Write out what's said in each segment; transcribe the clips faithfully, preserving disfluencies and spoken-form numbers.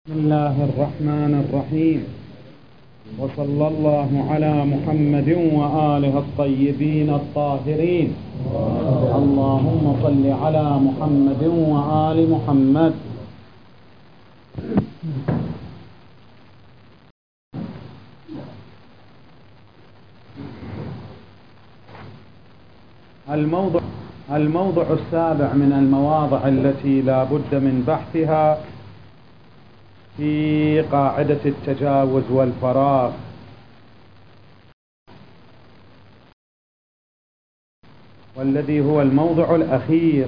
بسم الله الرحمن الرحيم، وصلى الله على محمد وآله الطيبين الطاهرين. اللهم صل على محمد وآل محمد. الموضع الموضع السابع من المواضع التي لا بد من بحثها في قاعدة التجاوز والفراغ، والذي هو الموضع الأخير.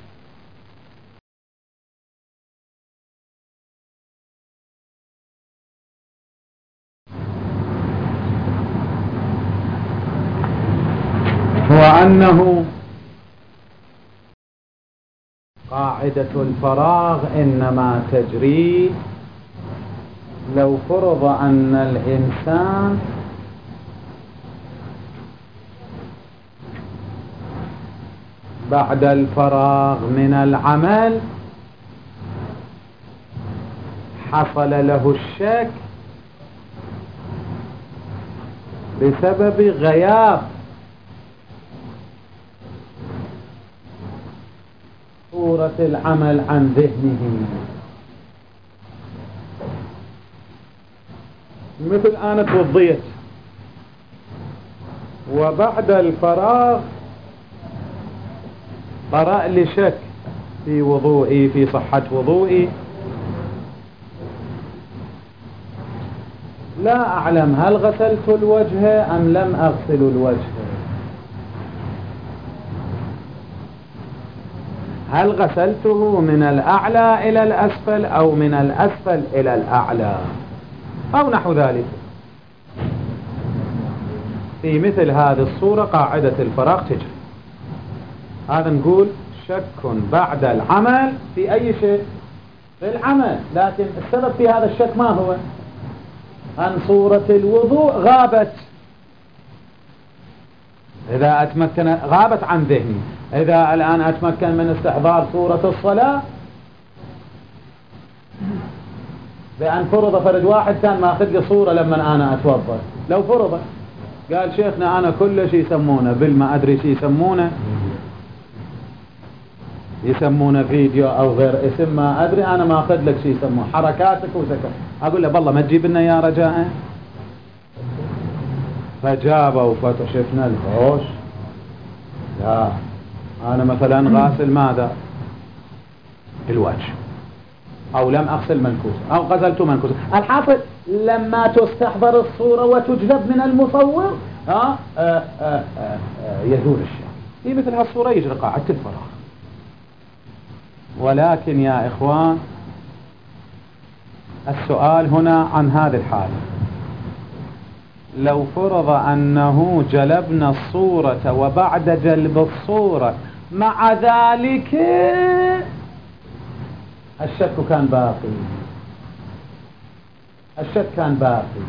هو أنه قاعدة الفراغ إنما تجري لو فرض أن الإنسان بعد الفراغ من العمل حصل له الشك بسبب غياب صورة العمل عن ذهنه. مثل أنا توضيت وبعد الفراغ طرأ لي شك في وضوئي، في صحة وضوئي، لا أعلم هل غسلت الوجه أم لم أغسل الوجه، هل غسلته من الأعلى إلى الأسفل أو من الأسفل إلى الأعلى أو نحو ذلك. في مثل هذه الصورة قاعدة الفراغ تجري. هذا نقول شك بعد العمل في أي شيء، في العمل، لكن السبب في هذا الشك ما هو؟ أن صورة الوضوء غابت. إذا أتمكن غابت عن ذهني، إذا الآن أتمكن من استحضار صورة الصلاة، بأن فرض فرد واحد كان ماخذ لي صورة لما أنا أتوضأ، لو فرض قال شيخنا أنا كل شيء يسمونه بالما أدري شيء يسمونه يسمونه فيديو أو غير اسم ما أدري، أنا ما أخذ لك شيء يسمونه حركاتك وذكر، أقول له بالله ما تجيب لنا يا رجاء، فجابوا وفتشفنا الهوش. لا أنا مثلا غاسل ماذا؟ الوجه، أو لم أغسل منكوس، أو غسلت منكوس. الحاصل لما تستحضر الصورة وتجذب من المصور ها آآ آآ آآ يزول الشك. في مثل هالصورة يجري قاعدة الفراغ. ولكن يا إخوان السؤال هنا عن هذه الحالة، لو فرض أنه جلبنا الصورة وبعد جلب الصورة مع ذلك الشك كان باقي، الشك كان باقي.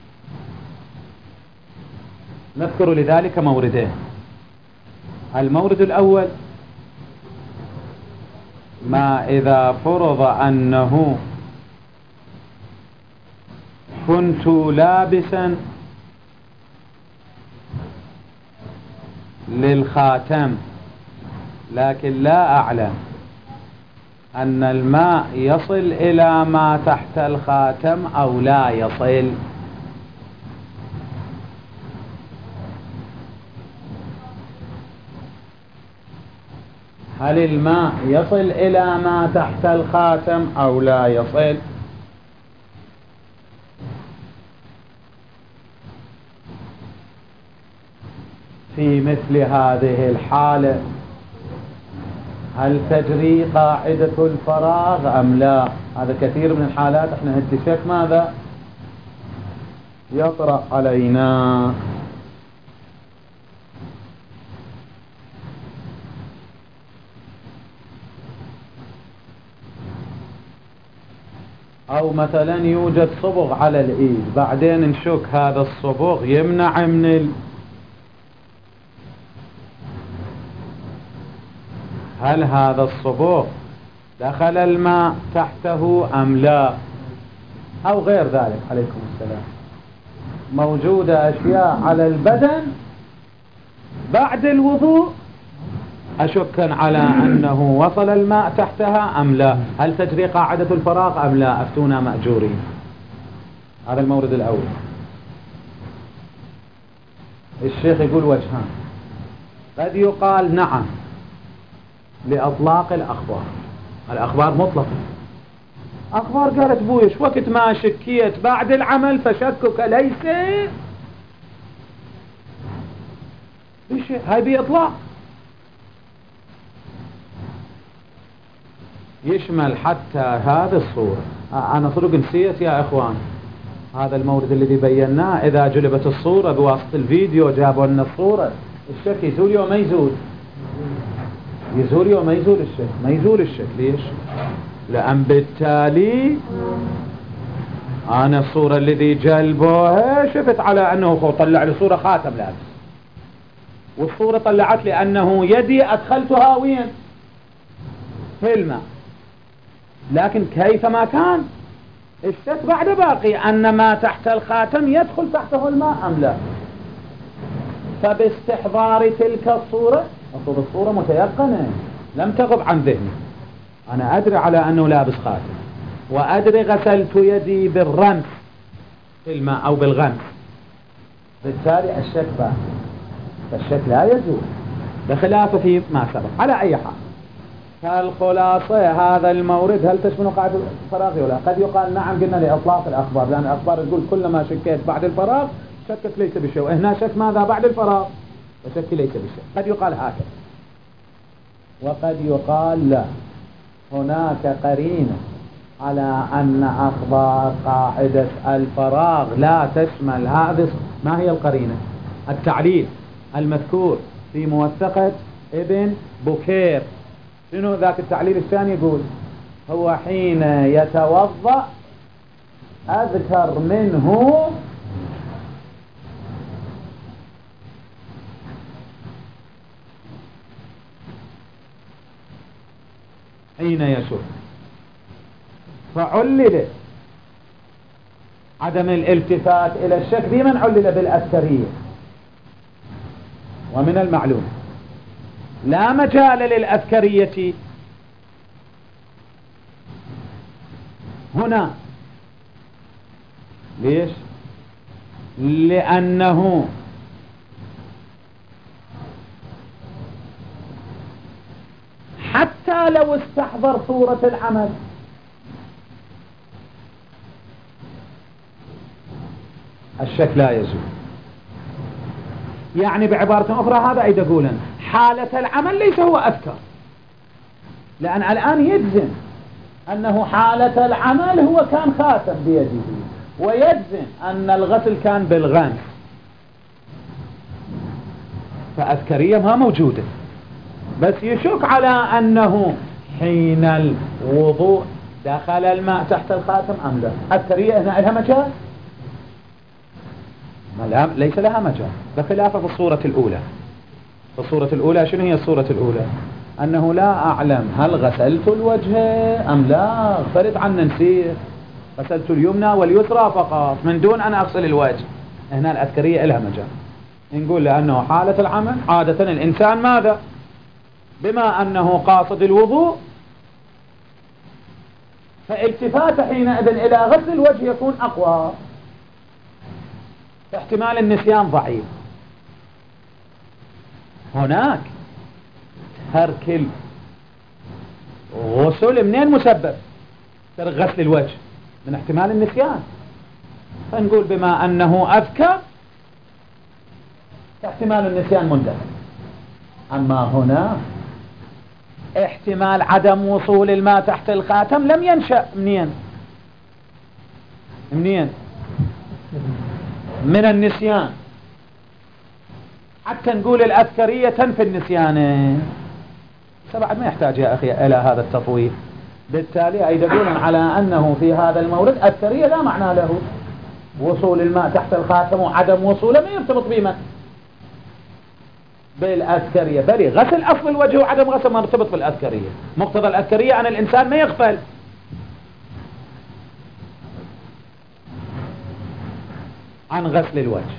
نذكر لذلك موردين. المورد الأول ما إذا فرض أنه كنت لابسا للخاتم لكن لا أعلم أن الماء يصل إلى ما تحت الخاتم أو لا يصل. هل الماء يصل إلى ما تحت الخاتم أو لا يصل؟ في مثل هذه الحالة هل تجري قاعدة الفراغ أم لا؟ هذا كثير من الحالات احنا هالشك ماذا يطرأ علينا. أو مثلا يوجد صبغ على الإيد، بعدين نشك هذا الصبغ يمنع من ال... هل هذا الصبغ دخل الماء تحته أم لا؟ أو غير ذلك عليكم السلام، موجودة أشياء على البدن بعد الوضوء أشك على أنه وصل الماء تحتها أم لا، هل تجري قاعدة الفراغ أم لا، أفتونا مأجورين. هذا المورد الأول. الشيخ يقول وجهان، قد يقال نعم لأطلاق الأخبار، الأخبار مطلقة، أخبار قالت بويش وقت ما شكيت بعد العمل فشكك ليس بشيء، هاي بإطلاق يشمل حتى هذه الصورة. أنا صدق نسيت يا إخوان هذا المورد الذي بيناه، إذا جلبت الصورة بواسطة الفيديو جابوا لنا الصورة، الشك يزول يوم ما يزول، يزول يوم ما يزول الشك، ما يزول الشك. ليش؟ لأن بالتالي أنا الصورة الذي جلبوها شفت على أنه طلع لي صورة خاتم لابس، والصورة طلعت لي أنه يدي أدخلتها وين؟ في الماء، لكن كيف ما كان الشك بعد باقي أن ما تحت الخاتم يدخل تحته الماء أم لا. فباستحضار تلك الصورة، أصول الصورة متيقنة لم تغب عن ذهني، أنا أدري على أنه لابس خاتم، وأدري غسلت يدي بالرمس في الماء أو بالغمس، بالتالي الشك باقي، فالشك لا يزول بخلاف في ما سبق. على أي حال فالخلاصة هذا المورد هل تشمل قاعدة الفراغ ولا؟ قد يقال نعم قلنا لإطلاق الأخبار، لأن الأخبار تقول كلما شكيت بعد الفراغ شكك ليس بشيء، وهنا شك ماذا بعد الفراغ وشك ليس بشيء. قد يقال هكذا، وقد يقال لا، هناك قرينة على أن أخبار قاعدة الفراغ لا تشمل هذه. ما هي القرينة؟ التعليل المذكور في موثقة ابن بكير. شنو ذاك التعليل الثاني؟ يقول هو حين يتوضأ أذكر منه حين يشرب، فعلل عدم الالتفات إلى الشك بمن علل بالأذكرية، ومن المعلوم لا مجال للأذكرية هنا. ليش؟ لأنه حتى لو استحضر صورة العمل الشك لا يزول. يعني بعبارة أخرى هذا أيضا يقولن حالة العمل ليس هو أذكر، لأن الآن يجزم أنه حالة العمل هو كان خاتم بيده، ويجزم أن الغسل كان بالغمس، فأذكرية ما موجودة، بس يشك على أنه حين الوضوء دخل الماء تحت الخاتم أم لا. أذكرية هنا لها مجال؟ ليس لها مجال، بخلاف في الصورة الأولى. في الصورة الأولى شنو هي الصورة الأولى؟ أنه لا أعلم هل غسلت الوجه أم لا، فرض عنا نسير غسلت اليمنى واليسرى فقط من دون أن أغسل الوجه. هنا الأذكرية لها مجال، نقول لأنه حالة العمل عادة الإنسان ماذا؟ بما أنه قاصد الوضوء فالتفات حينئذ إلى غسل الوجه يكون أقوى، احتمال النسيان ضعيف. هناك ترك الغسل منين مسبب؟ ترك غسل الوجه من احتمال النسيان، فنقول بما أنه أذكر احتمال النسيان مندفع. أما هنا احتمال عدم وصول الماء تحت الخاتم لم ينشأ منين؟ منين؟ من النسيان، حتى نقول الأذكرية تنفي النسيان، فبعد ما يحتاج يا أخي إلى هذا التطويل. بالتالي أيضا يقولون على أنه في هذا المورد أذكرية لا معنى له، وصول الماء تحت الخاتم وعدم وصوله ما يرتبط بما بالأذكرية، بل غسل أصل الوجه وعدم غسل ما يرتبط بالأذكرية. مقتضى الأذكرية أن الإنسان ما يغفل، عن غسل الوجه.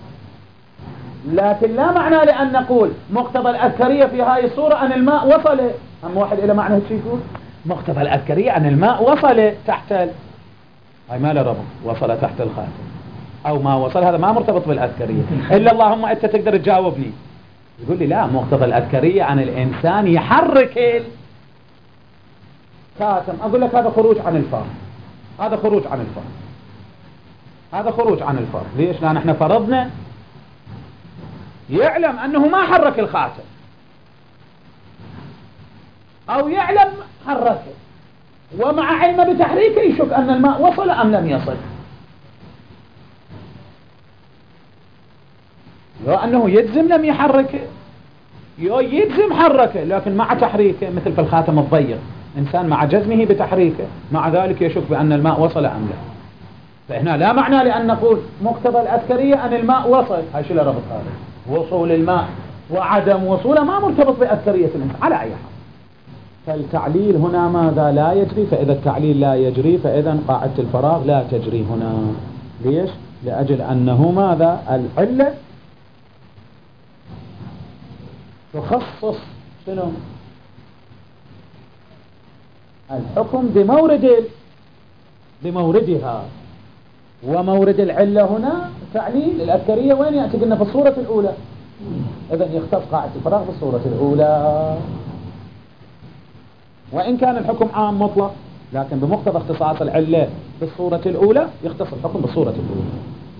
لكن لا معنى لأن نقول مقتضى الأذكرية في هاي الصورة أن الماء وصل. هم واحد إلى معنى هالشيء يقول مقتضى الأذكرية أن الماء وصل تحت ال... هاي ما له ربط وصل تحت الخاتم أو ما وصل، هذا ما مرتبط بالأذكرية. إلا اللهم أنت تقدر تجاوبني. يقول لي لا، مقتضى الأذكرية عن الإنسان يحرك الخاتم. أقول لك هذا خروج عن الفرض، هذا خروج عن الفرض، هذا خروج عن الفرض. ليش؟ لأن احنا فرضنا يعلم أنه ما حرك الخاتم، أو يعلم حركه ومع علمه بتحريكه يشك أن الماء وصل أم لم يصل. لو أنه يجزم لم يحركه، يو يجزم حركه لكن مع تحريكه، مثل في الخاتم الضيق إنسان مع جزمه بتحريكه مع ذلك يشك بأن الماء وصل أم لا. فهنا لا معنى لأن نقول مقتضى الأذكرية أن الماء وصل. هاي شو ربط هذا؟ وصول الماء وعدم وصوله ما مرتبط بأذكرية الإنسان على أي حال. فالتعليل هنا ماذا؟ لا يجري. فإذا التعليل لا يجري فإذا قاعدة الفراغ لا تجري هنا. ليش؟ لأجل أنه ماذا؟ العلة تخصص شنو؟ الحكم بمورد بموردها، ومورد العلة هنا تعليل الأذكرية وين يأتي؟ قلنا في الصورة الأولى. إذا يختص قاعدة الفراغ في الصورة الأولى، وإن كان الحكم عام مطلق لكن بمقتضى اختصاص العلة بالصورة الأولى يختص الحكم بالصورة الأولى.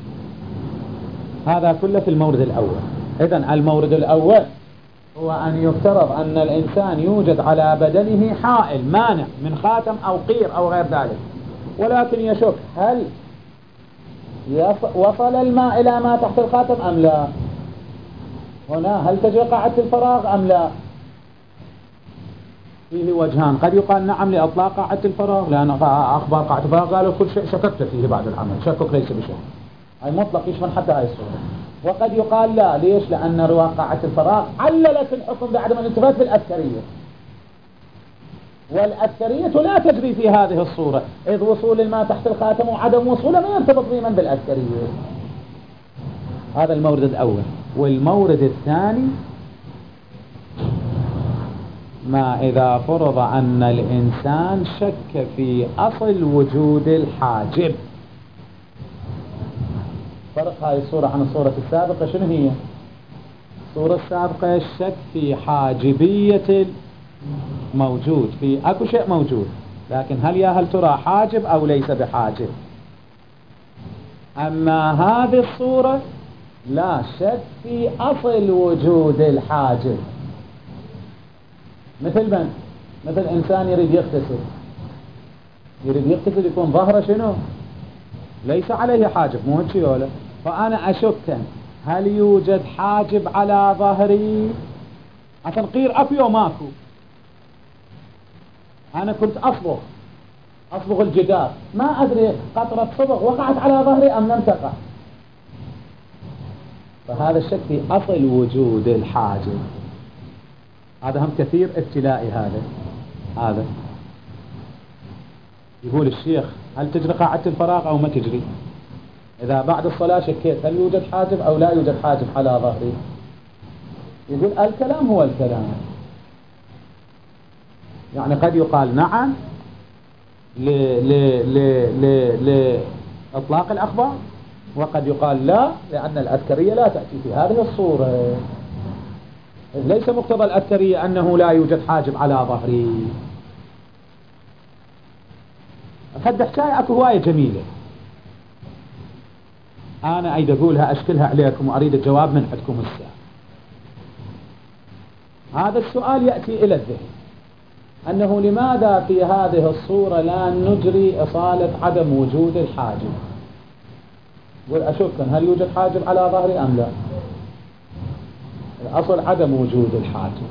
هذا كله في المورد الأول. إذا المورد الأول هو أن يفترض أن الإنسان يوجد على بدنه حائل مانع من خاتم أو قير أو غير ذلك، ولكن يشك هل وصل الماء إلى ما تحت الخاتم أم لا. هنا هل تجري قاعدة الفراغ أم لا؟ فيه وجهان. قد يقال نعم لإطلاق قاعدة الفراغ، لأن أخبار قاعدة الفراغ قالوا كل شيء شككت فيه بعد العمل، شكك ليس بشيء، أي مطلق يشمل حتى هاي الصورة. وقد يقال لا. ليش؟ لأن رواة قاعدة الفراغ عللت الحكم بعدم الانتباه بالأذكرية، والأذكرية لا تجري في هذه الصورة، إذ وصول الماء تحت الخاتم وعدم وصوله ما يرتبط ضمن بالأذكرية. هذا المورد الأول. والمورد الثاني ما إذا فرض أن الإنسان شك في أصل وجود الحاجب. فرق هذه الصورة عن الصورة السابقة شنو هي؟ الصورة السابقة الشك في حاجبية موجود، في أكو شيء موجود لكن هل يا هل ترى حاجب أو ليس بحاجب. أما هذه الصورة لا شك في أصل وجود الحاجب. مثل من؟ مثل إنسان يريد يغتسل، يريد يغتسل يكون ظهره شنو؟ ليس عليه حاجب، مو هيك ولا؟ فأنا أشك هل يوجد حاجب على ظهري؟ أتنقير أكو يوم ماكو. أنا كنت أصبغ أصبغ الجدار، ما أدري قطرة صبغ وقعت على ظهري أم لم تقع. فهذا الشك في أصل وجود الحاجب. هذا هم كثير ابتلائي. هذا هذا يقول الشيخ هل تجري قاعدة الفراغ أو ما تجري؟ إذا بعد الصلاة شكيت هل يوجد حاجب أو لا يوجد حاجب على ظهري؟ يقول الكلام هو الكلام. يعني قد يقال نعم لإطلاق الأخبار، وقد يقال لا لأن الأذكرية لا تأتي في هذه الصورة. ليس مقتضى الأذكرية أنه لا يوجد حاجب على ظهري. فد حكاية أكو هواية جميلة أنا أريد أقولها أشكلها عليكم وأريد الجواب من عندكم الساعة. هذا السؤال يأتي إلى الذهن أنه لماذا في هذه الصورة لا نجري إصالة عدم وجود الحاجب؟ قل أشك هل يوجد حاجب على ظهري أم لا؟ الأصل عدم وجود الحاجب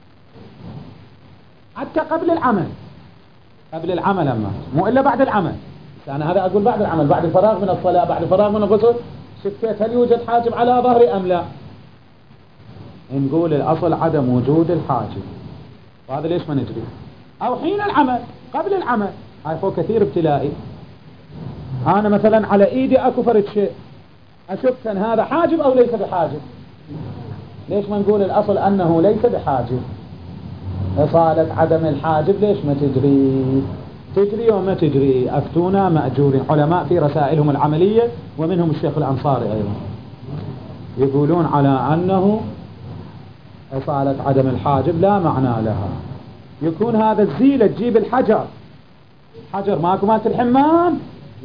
حتى قبل العمل، قبل العمل أما مو إلا بعد العمل. أنا هذا أقول بعد العمل، بعد الفراغ من الصلاة، بعد الفراغ من الغسل، شكيت هل يوجد حاجب على ظهري أم لا؟ نقول الأصل عدم وجود الحاجب. وهذا ليش ما نجري؟ أو حين العمل قبل العمل. هاي فوق كثير ابتلائي. أنا مثلا على إيدي أكو فرد شيء أشك أن هذا حاجب أو ليس بحاجب. ليش ما نقول الأصل أنه ليس بحاجب؟ إصالة عدم الحاجب ليش ما تجري؟ تجري وما تجري. أفتونا مأجورين. علماء في رسائلهم العملية ومنهم الشيخ الأنصاري أيضا يقولون على أنه إصالة عدم الحاجب لا معنى لها. يكون هذا الزيلة تجيب الحجر، حجر ماكو مالت الحمام،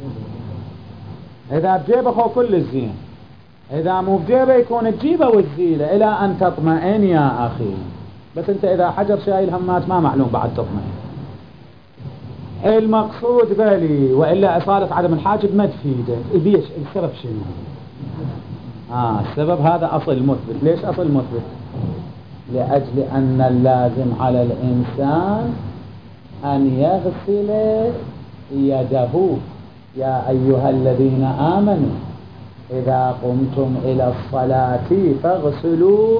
إذا بجيبه خو كل الزين، إذا مو بجيبه يكون تجيبه والزيلة إلى أن تطمئن يا أخي. بس أنت إذا حجر شايل همات ما معلوم بعد تطمئن. المقصود بالي وإلا إصالة عدم الحاجب ما تفيدك. ليش؟ السبب شنو؟ آه السبب هذا أصل مثبت. ليش أصل مثبت؟ لأجل أن اللازم على الإنسان أن يغسل يده. يا أيها الذين آمنوا إذا قمتم إلى الصلاة فاغسلوا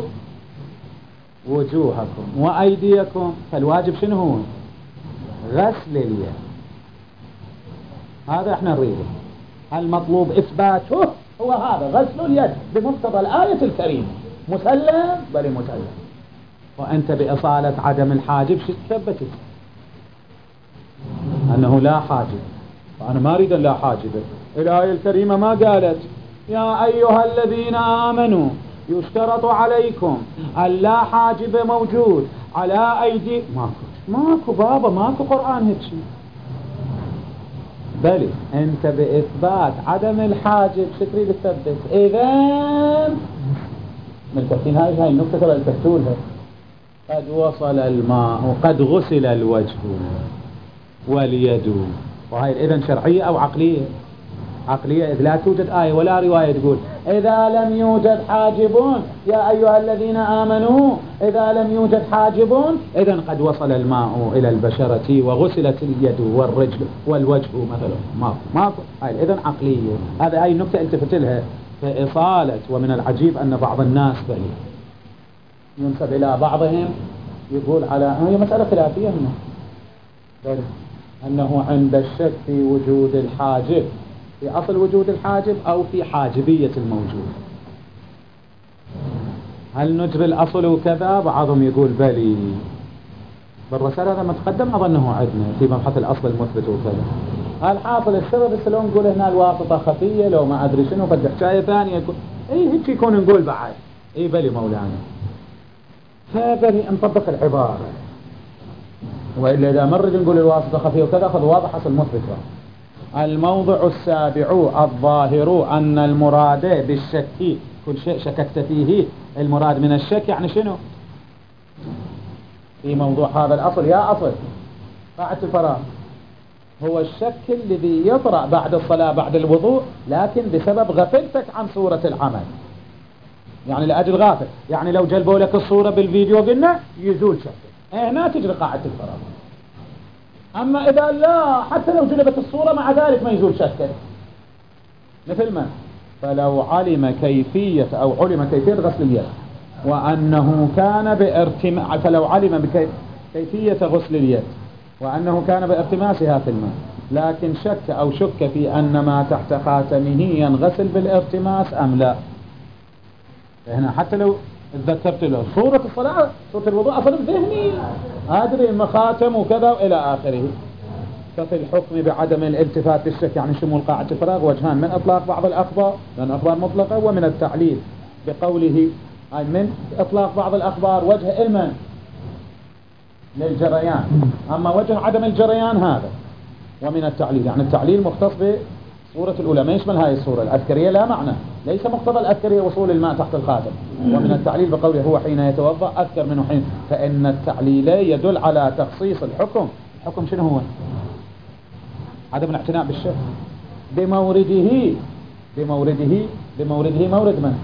وجوهكم وأيديكم. فالواجب شنو هو؟ غسل اليد. هذا احنا نريده. المطلوب إثباته هو هذا غسل اليد بمقتضى الآية الكريمة. مسلم بل مسلم. وأنت بإصالة عدم الحاجب شو تثبتت؟ أنه لا حاجب. فأنا ما أريد أن لا حاجب. الآية الكريمة ما قالت يا أيها الذين آمنوا يشترط عليكم ألا حاجب موجود على أيدي. ماكو ماكو بابا ماكو قرآن هيك شيء. بل أنت بإثبات عدم الحاجب شو تريد تثبت؟ إذن ملكتين هاي هاي النقطة ترى الكتولها. قد وصل الماء وقد غسل الوجه واليد. وهي إذن شرعية أو عقلية؟ عقلية. إذ لا توجد آية ولا رواية تقول إذا لم يوجد حاجبون يا أيها الذين آمنوا إذا لم يوجد حاجبون إذن قد وصل الماء إلى البشرة وغسلت اليد والرجل والوجه مثلا. ماكو ماكو. هاي إذن عقلية. هذا أي نكتة التفت لها في إصالة. ومن العجيب أن بعض الناس بل ينسب إلى بعضهم يقول على هي مسألة خلافية هنا بل أنه عند الشك في وجود الحاجب في أصل وجود الحاجب أو في حاجبية الموجود. هل نجري الأصل وكذا؟ بعضهم يقول بلي. بالرسالة هذا ما تقدم أظنه عندنا في مبحث الأصل المثبت وكذا. الحاصل السبب السلام نقول هنا الواسطة خفية لو ما أدري شنو بدي حكاية ثانية يقول إيه هيك يكون نقول بعد إيه بلي مولانا. فبلي نطبق العبارة. وإلا إذا مرد نقول الواسطة خفية وكذا أخذ واضح أصل مثبت. الموضع السابع الظاهر أن المراد بالشك كل شيء شككت فيه. المراد من الشك يعني شنو؟ في موضوع هذا الأصل يا أصل قاعدة الفراغ هو الشك الذي يطرأ بعد الصلاة بعد الوضوء لكن بسبب غفلتك عن صورة العمل. يعني لأجل غافل. يعني لو جلبوا لك الصورة بالفيديو قلنا يزول شك. هنا تجري قاعدة الفراغ. أما إذا لا حتى لو جلبت الصورة مع ذلك ما يزول شك. مثل ما فلو علم كيفية أو علم كيفية غسل اليد وأنه كان بارتماس فلو علم بكيفية غسل اليد وأنه كان بارتماسها في الماء لكن شك أو شك في أن ما تحت خاتمه ينغسل بالارتماس أم لا. هنا حتى لو تذكرت له صورة الصلاة صورة الوضوء أصلا ذهني أدري المخاتم وكذا وإلى آخره. ففي الحكم بعدم الالتفات للشك يعني شمول قاعدة الفراغ وجهان من إطلاق بعض الأخبار لأن أخبار مطلقة ومن التعليل بقوله أي من إطلاق بعض الأخبار وجه علما للجريان. أما وجه عدم الجريان هذا ومن التعليل يعني التعليل مختص بصورة الأولى ما يشمل هاي الصورة الأذكرية لا معنى ليس مقتضى الأذكرية وصول الماء تحت الخاتم. ومن التعليل بقوله هو حين يتوضأ أذكر منه حين. فإن التعليل يدل على تخصيص الحكم. الحكم شنو هو؟ عدم الاعتناء بالشك بمورده بمورده بمورده مورد من؟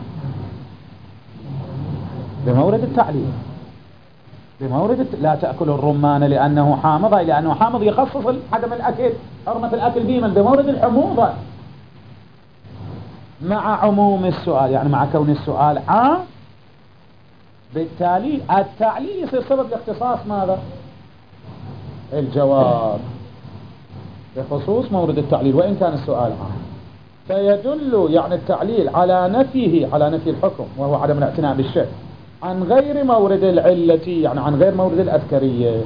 بمورد التعليل بمورد الت... لا تأكل الرمان لأنه حامض لأنه حامض يخصص عدم الأكل حرمة الأكل به من بمورد الحموضة مع عموم السؤال يعني مع كون السؤال عام بالتالي التعليل يصير سبب لاختصاص ماذا؟ الجواب بخصوص مورد التعليل وإن كان السؤال عام. فيدل يعني التعليل على نفيه، على نفي الحكم وهو عدم الاعتناء بالشك عن غير مورد العلة، يعني عن غير مورد الأذكرية.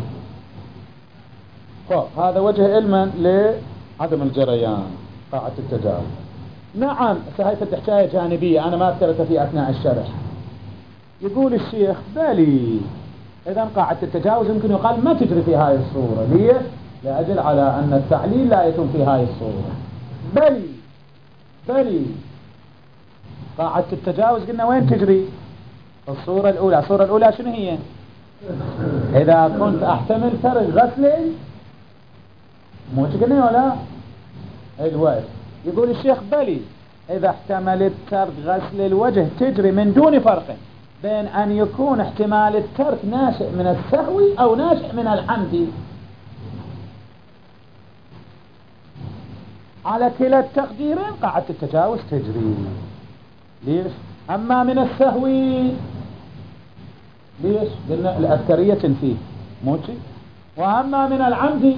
هذا وجه علما لعدم الجريان قاعدة التجاوز. نعم هاي حكاية جانبية أنا ما أذكرتها في أثناء الشرح. يقول الشيخ بلي إذا قاعدة التجاوز يمكن يقال ما تجري في هاي الصورة. ليه؟ لأجل على أن التعليل لا يتم في هاي الصورة. بلي بلي قاعدة التجاوز قلنا وين تجري؟ الصورة الأولى. الصورة الأولى شنو هي؟ إذا كنت أحتمل فرق غسلي مو قلنا ولا الوجه. يقول الشيخ بلي إذا احتملت ترك غسل الوجه تجري من دون فرق بين أن يكون احتمال الترك ناشئ من السهو أو ناشئ من العمد. على كلا التقديرين قاعدة التجاوز تجري. ليش؟ أما من السهو ليش؟ قلنا الأذكرية تنفيه موتي. وأما من العمد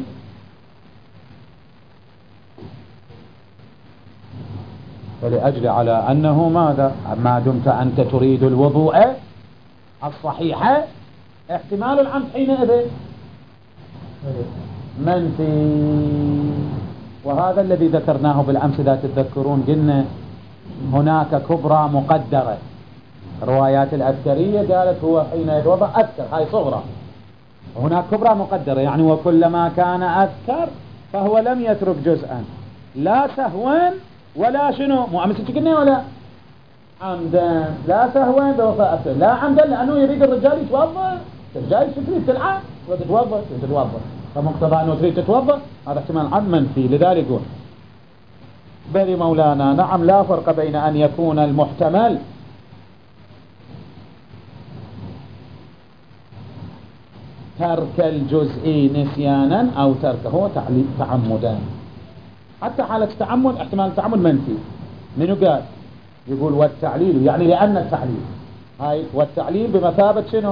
فلأجل على أنه ماذا؟ ما دمت أنت تريد الوضوء الصحيح احتمال العمد حينئذ منفي. وهذا الذي ذكرناه بالأمس إذا تتذكرون. قلنا هناك كبرى مقدرة. روايات الأذكرية قالت هو حين يتوضأ أذكر، هاي صغرى. هناك كبرى مقدرة يعني وكلما كان أذكر فهو لم يترك جزءا لا سهوا ولا شنو مو أمس قلنا ولا عمدا. لا سهوا بوفاء أثر، لا عمدا لأنه يريد الرجال يتوضأ. الرجال تريد تلعب وتتوضأ تتوضأ، فمقتضى أنه تريد تتوضأ هذا احتمال عم منفي. لذلك يقول بل مولانا نعم لا فرق بين أن يكون المحتمل ترك الجزء نسيانا أو تركه تعمدا. حتى حالة التعمد احتمال التعمد منفي. منو قال؟ يقول والتعليل يعني لأن التعليل هاي والتعليل بمثابة شنو؟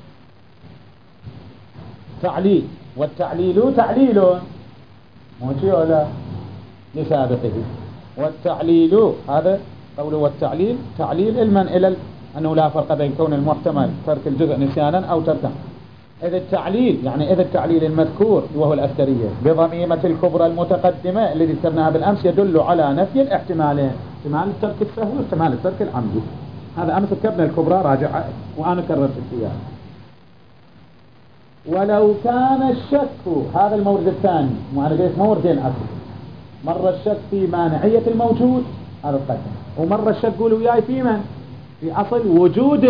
تعليل. والتعليل تعليل موجي ولا لسابقه. والتعليل هذا قوله والتعليل تعليل علما إلى أنه لا فرق بين كون المحتمل ترك الجزء نسيانا أو تركه. إذا التعليل يعني إذا التعليل المذكور وهو الأذكرية بضميمة الكبرى المتقدمة الذي ذكرناها بالأمس يدل على نفي الاحتمالين، احتمال الترك السهو واحتمال الترك العمدي. هذا أمس ذكرنا الكبرى راجع وأنا كررت فيها. ولو كان الشك هذا المورد الثاني، وأنا قلت موردين أصل. مرة الشك في مانعية الموجود هذا القسم، ومرة الشك قولوا وياي في من؟ في أصل وجود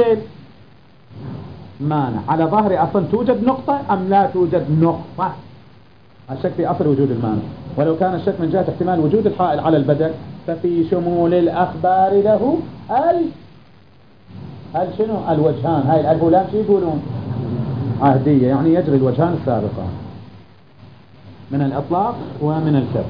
مانع. على ظهر أصل توجد نقطة أم لا توجد نقطة؟ الشك في أصل وجود المانع. ولو كان الشك من جهة احتمال وجود الحائل على البدن ففي شمول الأخبار له ال ال شنو الوجهان. هاي الألف واللام شو يقولون؟ عهدية يعني يجري الوجهان السابقان من الإطلاق ومن الكف.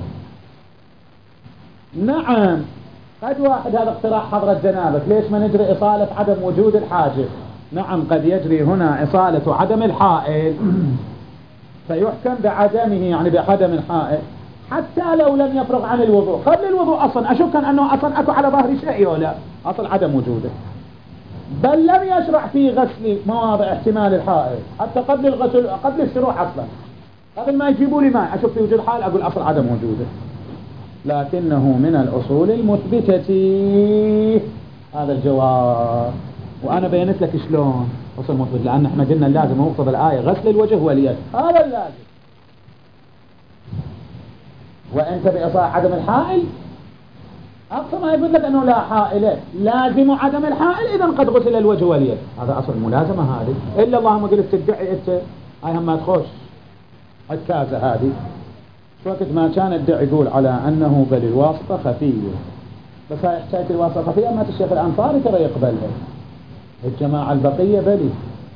نعم قد واحد هذا اقتراح حضرة جنابك ليش ما نجري إصالة عدم وجود الحاجب. نعم قد يجري هنا إصالة عدم الحائل فيحكم بعدمه يعني بعدم الحائل حتى لو لم يفرغ عن الوضوء. قبل الوضوء أصلا أشك أنه أصلا أكو على ظهر شيء ولا أصل عدم وجوده، بل لم يشرع في غسل مواضع احتمال الحائل حتى قبل الغسل قبل الشروع أصلا. قبل ما يجيبوا لي ماء أشوف في وجود حائل أقول أصل عدم وجوده، لكنه من الأصول المثبتة. هذا الجواب وأنا بينت لك شلون أصل مثبت، لأن احنا قلنا اللازم مقتضى الآية غسل الوجه واليد هذا اللازم. وأنت بإصاحة عدم الحائل أقصى ما يقول لك أنه لا حائل لازم عدم الحائل إذا قد غسل الوجه واليد. هذا أصل ملازمة هذه. إلا اللهم قلت تدعي أنت هاي هم ما تخش الكازة هذه. وقت ما كان الدعي يقول على أنه بل الواسطة خفية، بس هاي حكاية الواسطة خفية ما الشيخ الأنصاري ترى يقبلها، الجماعة البقية بلي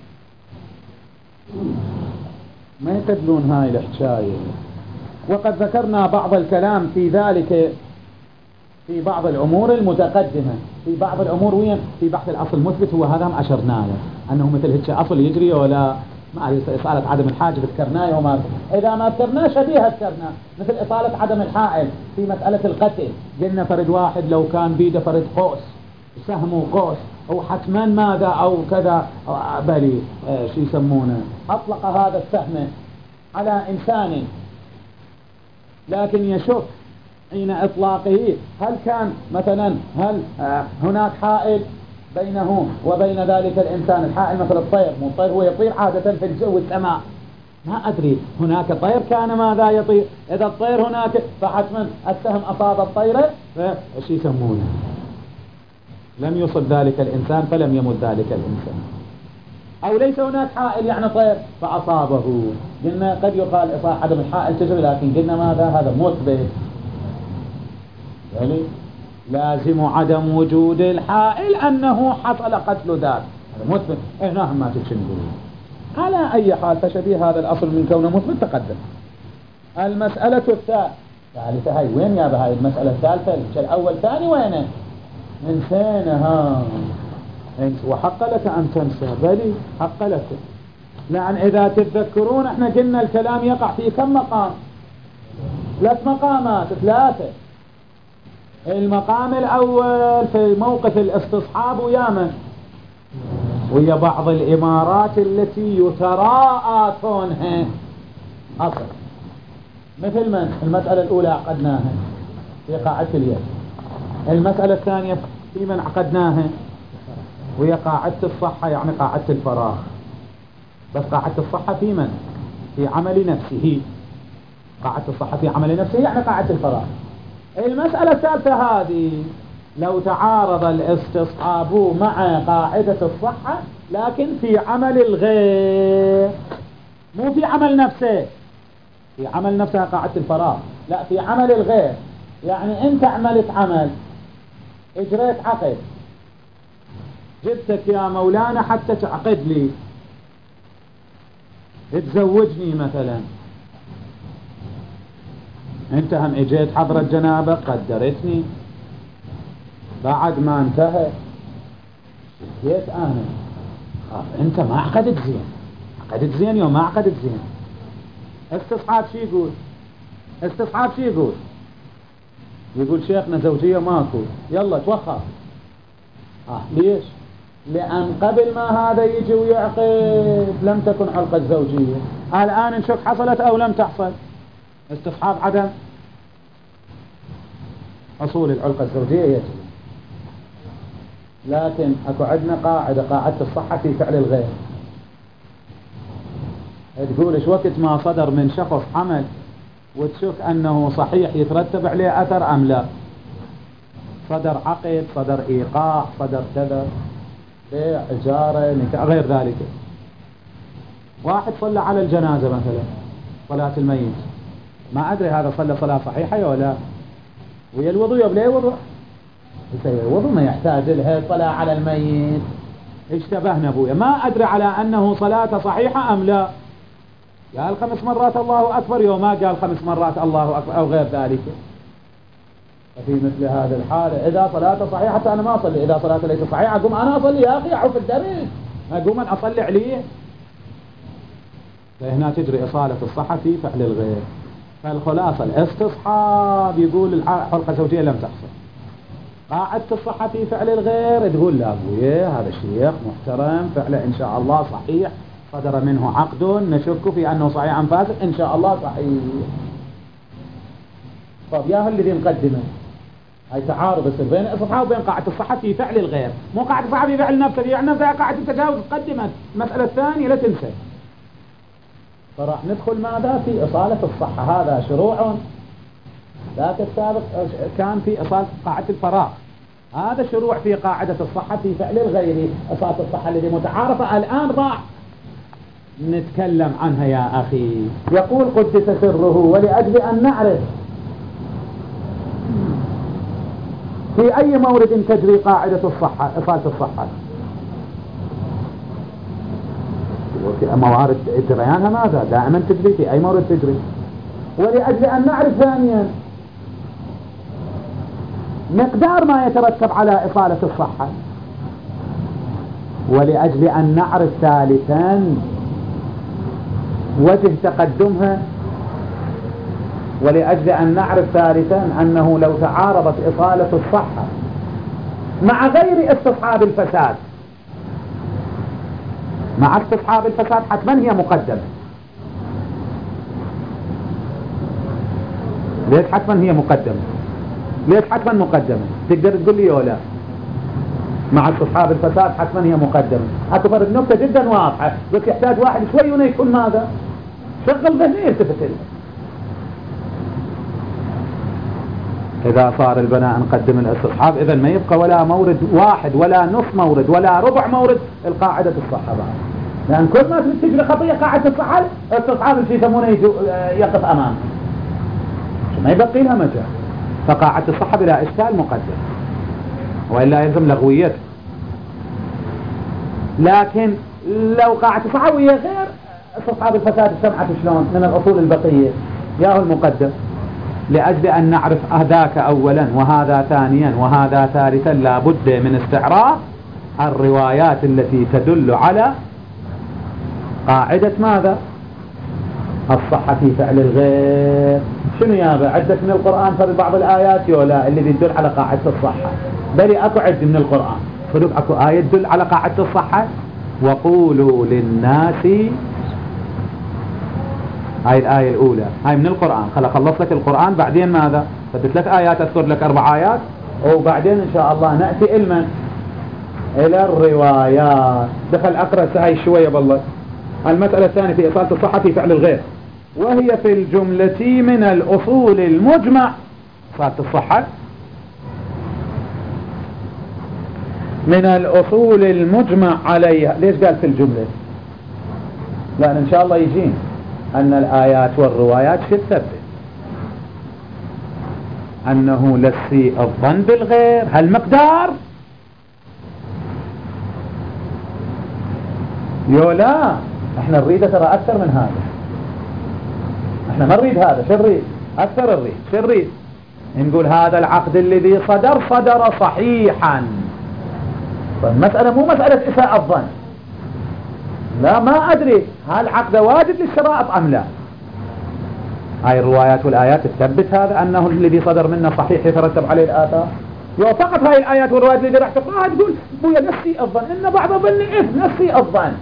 ما يقبلون هاي الحكاية. وقد ذكرنا بعض الكلام في ذلك في بعض الأمور المتقدمة. في بعض الأمور وين في بحث الأصل المثبت هو هذا ما أشرنا له أنه مثل هيك أصل يجري ولا ما هي إصالة عدم الحاجة ذكرناه وما إذا ما ذكرناه شبيه ذكرناه، مثل إصالة عدم الحائل في مسألة القتل. قلنا فرد واحد لو كان بيده فرد قوس سهم وقوس أو حتما ماذا أو كذا أو بلي آه شو يسمونه، أطلق هذا السهم على إنسان لكن يشك حين إطلاقه هل كان مثلا هل آه هناك حائل بينه وبين ذلك الإنسان. الحائل مثل الطير، مو الطير هو يطير عادة في الجو والسماء، ما أدري هناك طير كان ماذا يطير، إذا الطير هناك فحتما السهم أصاب الطير فشي يسمونه لم يصب ذلك الإنسان فلم يمت ذلك الإنسان. أو ليس هناك حائل يعني طير فأصابه، قلنا قد يقال إصابة عدم الحائل تجري، لكن قلنا ماذا هذا مثبت يعني لازم عدم وجود الحائل أنه حصل قتل ذات، هذا مثبت. هنا هم ما تتشنقون على أي حال. فشبيه هذا الأصل من كونه مثبت تقدم. المسألة الثالثة هاي وين يا بهاي المسألة الثالثة الأول ثاني وينه انسانها وحق لك أن تنسى، بلي حق لك. لأن إذا تتذكرون احنا قلنا الكلام يقع في كم مقام؟ ثلاث مقامات ثلاثة. المقام الأول في موقف الاستصحاب ويا من؟ ويا بعض الإمارات التي يتراءاتونها أصل، مثل من؟ المسألة الأولى عقدناها في قاعدة اليد. المسألة الثانية في من عقدناها؟ وهي قاعدة الصحة يعني قاعدة الفراغ، بس قاعدة الصحة في من؟ في عمل نفسه. قاعدة الصحة في عمل نفسه يعني قاعدة الفراغ. المسألة الثالثة هذه لو تعارض الاستصحاب مع قاعدة الصحة لكن في عمل الغير، مو في عمل نفسه. في عمل نفسه قاعدة الفراغ، لا في عمل الغير. يعني انت عملت عمل، اجريت عقد، جبتك يا مولانا حتى تعقد لي تزوجني مثلا، انت هم اجيت حضرة جنابك قدرتني، بعد ما انتهى جيت انا انت ما عقدت زين، عقدت زين يوم ما عقدت زين. استصحاب شي يقول؟ استصحاب شي يقول؟ يقول شيخنا زوجية ماكو، يلا توخر. اه ليش؟ لأن قبل ما هذا يجي ويعقد لم تكن علقة زوجية، الآن نشوف حصلت أو لم تحصل. استصحاب عدم حصول العلقة الزوجية يجري. لكن أكو عندنا قاعدة، قاعدة الصحة في فعل الغير، تقول إيش وقت ما صدر من شخص عمل وتشوف أنه صحيح يترتب عليه أثر أم لا، صدر عقد، صدر إيقاع، صدر كذا، بيع، إجارة، نكاح، غير ذلك. واحد صلى على الجنازة مثلا صلاة الميت، ما أدري هذا صلى صلاة صحيحة ولا، ويا الوضوء يبليه وضوء، الوضوء ما يحتاج لها صلاة على الميت. اشتبهنا أبويا، ما أدري على أنه صلاة صحيحة أم لا، قال خمس مرات الله أكبر يوم ما قال خمس مرات الله أكبر أو غير ذلك. ففي مثل هذه الحالة إذا صلاة صحيحة حتى أنا ما أصلي، إذا صلاة ليس صحيحة أقوم أنا أصلي يا أخي أعوف الدرس، أقوم أنا أصلي عليه. فهنا تجري إصالة الصحة في فعل الغير. فالخلاصة الاستصحاب يقول الحلقة الزوجية لم تحصل، قاعدة الصحة في فعل الغير تقول لا أبويا هذا الشيخ محترم فعله إن شاء الله صحيح، صدر منه عقد نشك في أنه صحيح أم فاسد، إن شاء الله صحيح. طب يا الذي مقدمه هاي تعارض يصير بين الاستصحاب وبين قاعدة الصحة في فعل الغير، مو قاعدة الصحة في فعل نفسه، في نفسها قاعدة التجاوز قدمت المسألة الثانية لا تنسى. فراح ندخل ماذا في إصالة الصحة، هذا شروع. ذاك السابق كان في إصالة قاعدة الفراغ، هذا شروع في قاعدة الصحة في فعل الغير، إصالة الصحة الذي متعارفة الآن راح نتكلم عنها يا أخي. يقول قدس سره ولأجل أن نعرف في أي مورد تجري قاعدة الصحة إصالة الصحة، موارد جريانها ماذا دائما تجري، في أي مورد تجري. ولأجل أن نعرف ثانيا مقدار ما يترتب على إصالة الصحة، ولأجل أن نعرف ثالثا وجه تقدمها، ولأجل أن نعرف ثالثا أنه لو تعارضت إصالة الصحة مع غير استصحاب الفساد، مع استصحاب الفساد حتما هي مقدمة. ليش حتما هي مقدمة؟ ليش حتما مقدمة؟ تقدر تقول لي ولا؟ مع استصحاب الفساد حتما هي مقدمة. أكبر النكتة جدا واضحة، بس يحتاج واحد شوي هنا يكون ماذا؟ شغل ذهني يلتفت له. إذا صار البناء نقدم الاستصحاب، إذا ما يبقى ولا مورد واحد ولا نصف مورد ولا ربع مورد القاعدة الصحة بعد، لأن كل ما تجري خطية قاعدة الصحة الاستصحاب اللي يسمونه يقف أمامه، ما يبقي لها مجال. فقاعدة الصحة بلا إشكال مقدم، وإلا يلزم لغويته. لكن لو قاعدة الصحة وهي غير استصحاب الفساد السمعة شلون من الأصول البقية ياهو المقدم، لأجل أن نعرف هذاك أولا وهذا ثانيا وهذا ثالثا لابد من استعراض الروايات التي تدل على قاعدة ماذا؟ الصحة في فعل الغير. شنو يابا؟ عدك من القرآن في بعض الآيات يولا اللي بيدل على قاعدة الصحة؟ بل أكو عد من القرآن صدق أكو آية تدل على قاعدة الصحة. وقولوا للناس، هاي الآية الأولى هاي من القرآن، خلا خلص لك القرآن بعدين ماذا؟ بدت لك آيات أذكر لك أربع آيات، وبعدين إن شاء الله نأتي إلما إلى الروايات. دخل أقرأ هاي شوية بالله. المسألة الثانية في إصالة الصحة في فعل الغير، وهي في الجملة من الأصول المجمع. إصالة الصحة من الأصول المجمع عليها. ليش قال في الجملة؟ لأن إن شاء الله يجين أن الآيات والروايات شو تثبت أنه لسي الظن بالغير هالمقدار يولا. احنا نريد ترى أكثر من هذا، احنا ما نريد هذا، شو نريد؟ أكثر نريد. شو نريد؟ نقول هذا العقد الذي صدر صدر صحيحا. فالمسألة مو مسألة إساءة الظن، لا ما أدري هل عقد واجب للشرائط أم لا. هاي الروايات والآيات تثبت هذا أنه الذي صدر منا صحيح يترتب عليه الآثار. لو فقط هاي الآيات والروايات اللي راح تقرأها تقول بويا نسي الظن إن بعض ظن إثم نسي الظن.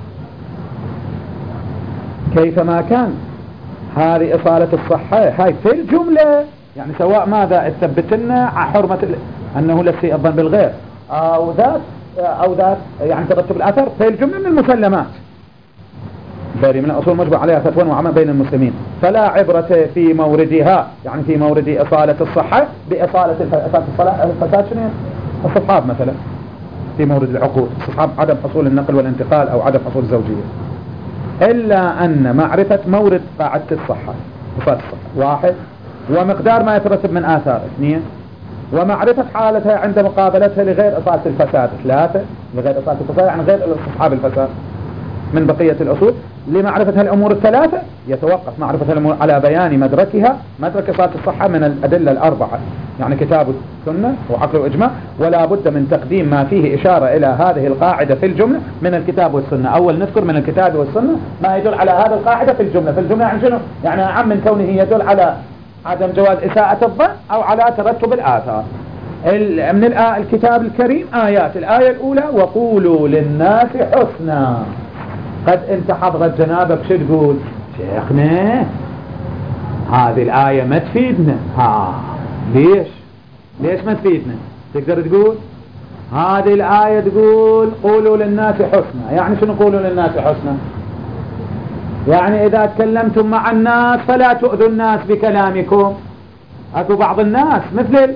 كيفما كان هذه إصالة الصحة هاي في الجملة، يعني سواء ماذا تثبت لنا حرمة أنه لسي الظن بالغير أو ذات أو ذات يعني ترتب الأثر في الجملة من المسلمات باري من الأصول مجمع عليها فتوى وعمل بين المسلمين. فلا عبرة في موردها، يعني في مورد إصالة الصحة بإصالة الفساد شنو الصحاب مثلا في مورد العقود الصحاب عدم حصول النقل والانتقال أو عدم حصول الزوجية، إلا أن معرفة مورد قاعدة الصحة إصالة الصحة واحد، ومقدار ما يترتب من آثار اثنين، ومعرفة حالتها عند مقابلتها لغير إصالة الفساد ثلاثة، لغير إصالة الفساد يعني غير استصحاب الفساد. من بقية الأصول لمعرفة الأمور الثلاثة يتوقف معرفة الأمور على بيان مدركها، مدرك إصالة الصحة من الأدلة الأربعة، يعني كتاب السنة وعقل وإجماع، ولا بد من تقديم ما فيه إشارة إلى هذه القاعدة في الجملة من الكتاب والسنة. أول نذكر من الكتاب والسنة ما يدل على هذه القاعدة في الجملة. في الجملة يعني شنو؟ يعني أعم من كونه يدل على عدم جواز إساءة الظن أو على ترتب الآثار. من الكتاب الكريم آيات. الآية الأولى وقولوا للناس حسنا. قد انت حضرت جنابك شو تقول؟ شيخنا هذه الآية ما تفيدنا. ها ليش؟ ليش ما تفيدنا؟ تقدر تقول هذه الآية تقول قولوا للناس حسنا، يعني شنو قولوا للناس حسنا؟ يعني إذا تكلمتم مع الناس فلا تؤذوا الناس بكلامكم. أكو بعض الناس مثل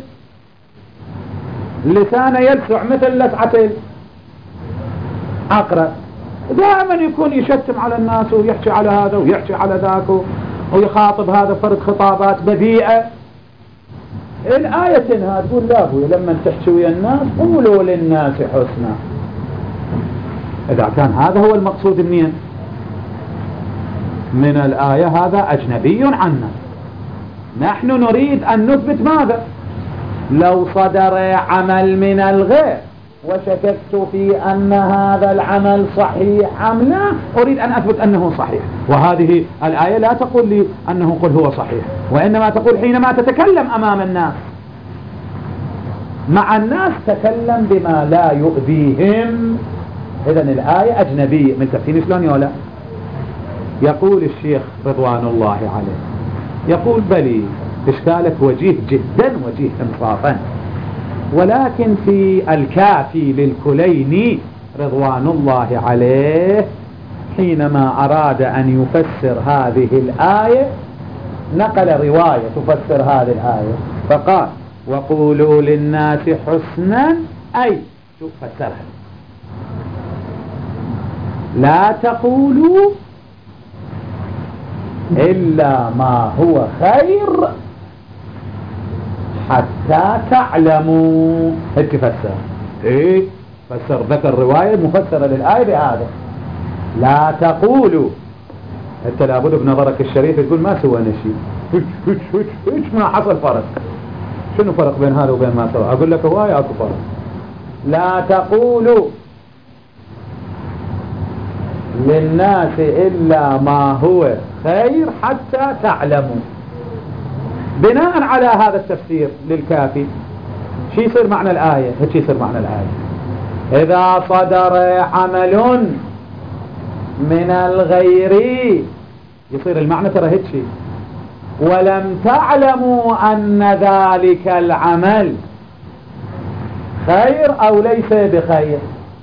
اللسان يلسع مثل لسعة العقرب، دائما يكون يشتم على الناس ويحكي على هذا ويحكي على ذاك ويخاطب هذا فرد خطابات بذيئة. الآية هذه تقول لا أبوي لما تحكي ويا الناس قولوا للناس حسنا. إذا كان هذا هو المقصود منين من الآية هذا أجنبي عنا. نحن نريد أن نثبت ماذا؟ لو صدر عمل من الغير وشككت في أن هذا العمل صحيح أم لا، أريد أن أثبت أنه صحيح. وهذه الآية لا تقول لي أنه قل هو صحيح، وإنما تقول حينما تتكلم أمام الناس مع الناس تكلم بما لا يؤذيهم. إذن الآية أجنبية. من تفهيم شلون يولا؟ يقول الشيخ رضوان الله عليه، يقول بلي إشكالك وجيه جدا، وجيه إنصافا، ولكن في الكافي للكليني رضوان الله عليه حينما أراد أن يفسر هذه الآية نقل رواية تفسر هذه الآية فقال وقولوا للناس حسنا، أي شوف فسرها، لا تقولوا إلا ما هو خير حتى تعلموا. هيك فسر. ايه فسر، ذكر رواية مفسرة للآية بهذا، لا تقولوا. انت لابد بنظرك الشريف تقول ما سوينا شيء، هيك هيك هيك هيك ما حصل فرق. شنو فرق بين هذا وبين ما سوى؟ اقول لك هواية اكو فرق. لا تقولوا للناس إلا ما هو خير حتى تعلموا. بناء على هذا التفسير للكافي شو يصير معنى الآية؟ هيك يصير معنى الآية: إذا صدر عمل من الغير، يصير المعنى ترى هيك شيء، ولم تعلموا أن ذلك العمل خير أو ليس بخير،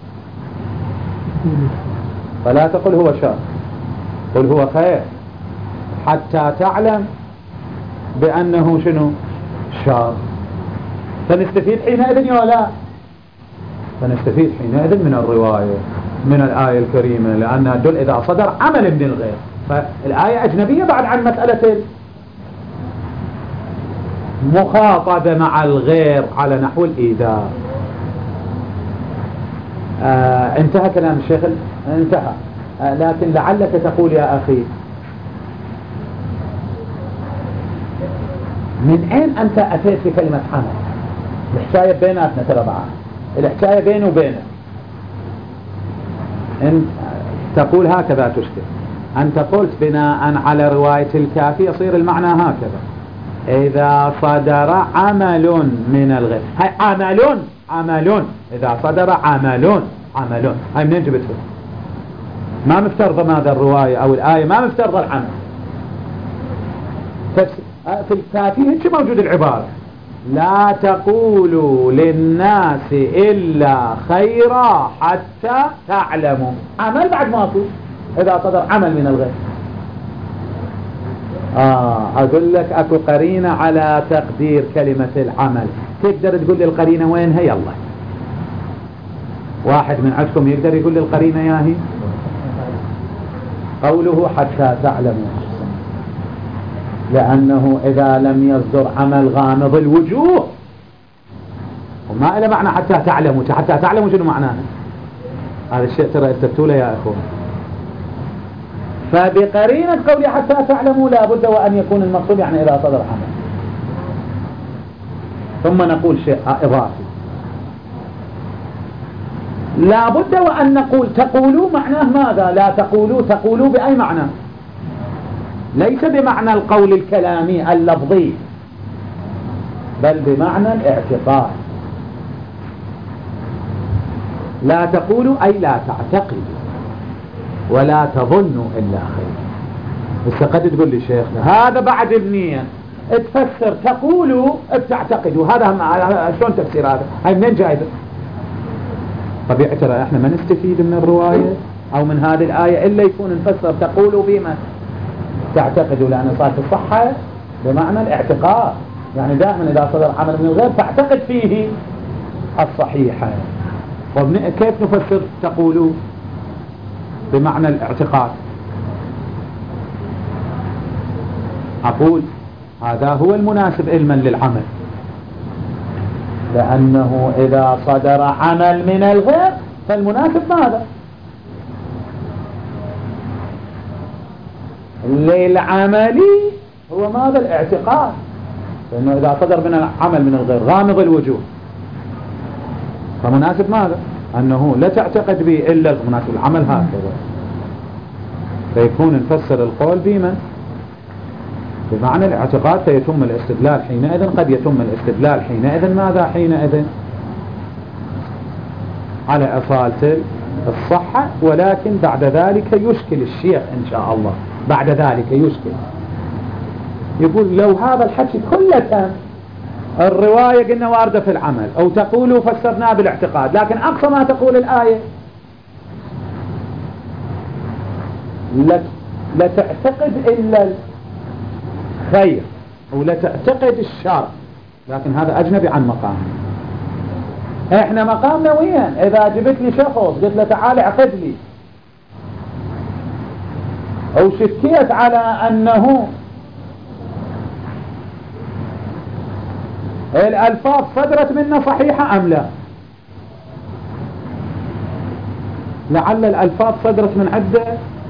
فلا تقل هو شر، قل هو خير حتى تعلم بأنه شنو شر. فنستفيد حينئذ يا لا؟ فنستفيد حينئذ من الرواية من الآية الكريمة، لأنها تدل إذا صدر عمل من الغير. فالآية أجنبية بعد عن مسألة المخاطبة مع الغير على نحو الإيذاء. آه انتهى كلام الشيخ، انتهى. آه لكن لعلك تقول يا أخي من أين أنت أتيت في كلمة عمل؟ الحكاية بيناتنا ترى بعض، الحكاية بيني وبينك. أنت تقول هكذا تشكل، أنت قلت بناء على رواية الكافي يصير المعنى هكذا: إذا صدر عمل من الغير. هاي عمل عمل إذا صدر عمل عمل، هاي منين جبتها؟ ما مفترض ماذا الرواية أو الآية، ما مفترض العمل. في الكافي هيك موجود العبارة: لا تقولوا للناس إلا خيرا حتى تعلموا. عمل بعد ما أقول إذا صدر عمل من الغير. آه أقول لك أكو قرينة على تقدير كلمة العمل. تقدر تقول لي القرينة وينها؟ يلا واحد من عندكم يقدر يقول لي القرينة ياهي؟ قوله حتى تعلموا، لأنه إذا لم يصدر عمل غامض الوجوه وما إلى معنى حتى تعلموا. حتى تعلموا شنو معناه؟ هذا الشيء ترى استفتوله يا أخوان. فبقرينة قولي حتى تعلموا لا بد وأن يكون المقصود يعني إذا صدر عمل. ثم نقول شيء إضافي: لا بد وأن نقول تقولوا معناه ماذا؟ لا تقولوا، تقولوا بأي معنى؟ ليس بمعنى القول الكلامي اللفظي، بل بمعنى الاعتقاد. لا تقولوا أي لا تعتقدوا ولا تظنوا إلا خير. بس قد تقول لي شيخنا هذا بعد منين تفسر تقولوا بتعتقدوا؟ هذا شلون تفسير هذا؟ هاي منين جايبه؟ طبيعي ترى احنا ما نستفيد من الرواية او من هذه الآية الا يكون نفسر تقولوا بما تعتقدوا، لأن صارت الصحة بمعنى الاعتقاد. يعني دائما إذا صدر عمل من الغير تعتقد فيه الصحيحة. كيف نفسر تقولوا بمعنى الاعتقاد؟ أقول هذا هو المناسب علما للعمل، لأنه إذا صدر عمل من الغير فالمناسب ماذا؟ للعمل هو ماذا؟ الاعتقاد. لأنه إذا صدر من العمل من الغير غامض الوجوه فمناسب ماذا؟ أنه لا تعتقد به إلا مناسب العمل هكذا، فيكون نفسر القول بمن؟ بمعنى الاعتقاد، فيتم الاستدلال حينئذ. قد يتم الاستدلال حينئذ ماذا؟ حينئذ على أصالة الصحة، ولكن بعد ذلك يشكل الشيخ إن شاء الله، بعد ذلك يشكل، يقول لو هذا الحكي كله الرواية قلنا واردة في العمل أو تقول فسرناه بالاعتقاد، لكن أقصى ما تقول الآية لا تعتقد إلا الخير ولا تعتقد الشر، لكن هذا أجنبي عن مقام. احنا مقامنا وين؟ إذا جبت لي شخص قلت له تعال اعقد لي، أو شكيت على أنه الألفاظ صدرت منه صحيحة أم لا، لعل الألفاظ صدرت من عدة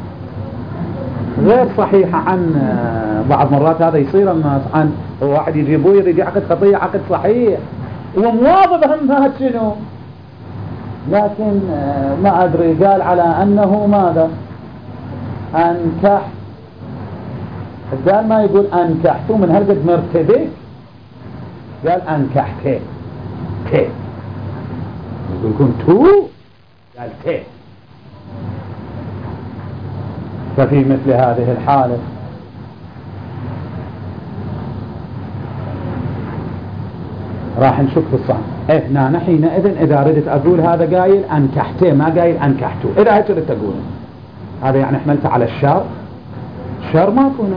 غير صحيحة عن بعض مرات هذا يصير الناس، عن واحد يجيبوه يريد يعقد خطية عقد صحيح ومواظب هم شنو، لكن ما أدري قال على أنه ماذا أنكح، قال ما يقول أنكحتو من هالقد مرتبك، قال أنكحته تي، يقول كنت تو قال تي. ففي مثل هذه الحالة راح نشك في الصحن. إيه نحن حينئذ إذا ردت أقول هذا قايل أنكحته ما قايل أنكحته، إذا هيك ردت أقول هذا يعني حملت على الشر، الشر ما كنا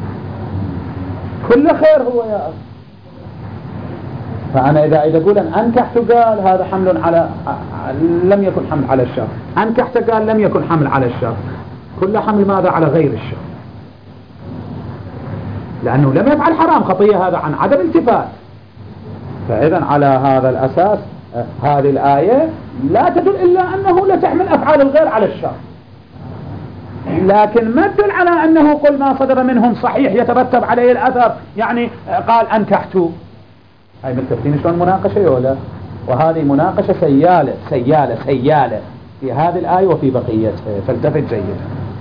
كل خير هو يا أخي. فأنا إذا إذا أقول أن أنكحت قال هذا حمل على لم يكن حمل على الشر، أنكحت قال لم يكن حمل على الشر، كل حمل ماذا على غير الشر، لأنه لم يفعل حرام خطية، هذا عن عدم التفات. فإذا على هذا الأساس هذه الآية لا تدل إلا أنه لا تحمل أفعال الغير على الشر، لكن ما تدل على أنه قل ما صدر منهم صحيح يترتب عليه الأثر، يعني قال أنكحتوا. هاي متفقين شلون مناقشة ولا؟ وهذه مناقشة سيالة سيالة سيالة في هذه الآية وفي بقيتها، فالتفت جيدا.